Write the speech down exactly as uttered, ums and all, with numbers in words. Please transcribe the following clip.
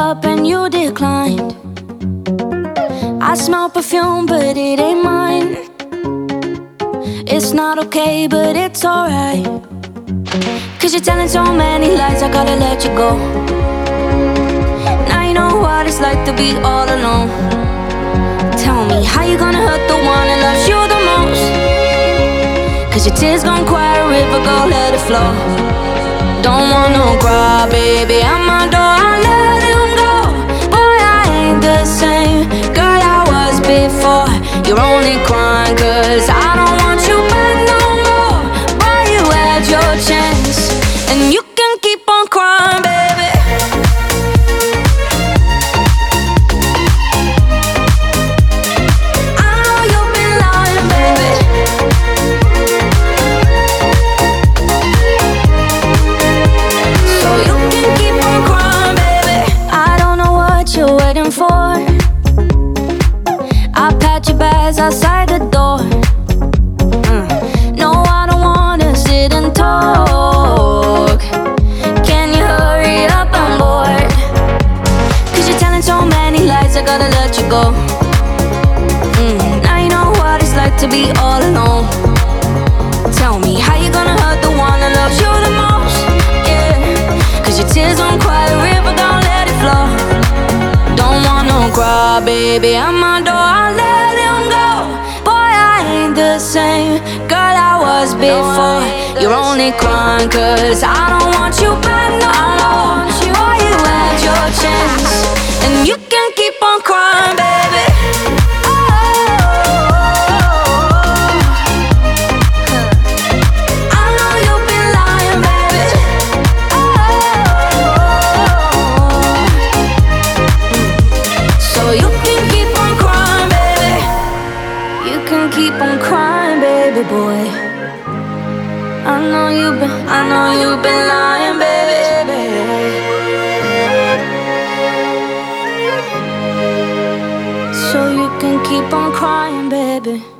up and you declined. I smell perfume, but it ain't mine. It's not okay, but it's alright. Cause you're telling so many lies, I gotta let you go. Now you know what it's like to be all alone. Tell me, how you gonna hurt the one that loves you the most? Cause your tears gon' quiet a river, go let it flow. Don't want no cry, baby, at my door, I let him go. Boy, I ain't the same girl I was before. You're only crying cause I don't want you back no more. Boy, you had your chance, and you can keep on crying, baby. I know you've been lying, baby. So you can keep on crying, baby. I don't know what you're waiting for. I pat your bags outside the door. Mm. No, I don't wanna sit and talk. Can you hurry up? I'm bored. Cause you're telling so many lies, I gotta let you go. Mm. Now you know what it's like to be all alone. Tell me, how you gonna hurt the one that loves you the most? Yeah. Cause your tears won't quiet a river, don't let it flow. Don't want no cry, baby, at my door, I let him go. Boy, I ain't the same girl I was before. You're only crying cause I don't want you back no more. Boy, you had your chance, and you can keep on crying, baby. I know you've been lying, baby. So you can keep on crying, baby. You can keep on crying, baby boy. I know you've been, I know you've been lying, baby. So you can keep on crying, baby.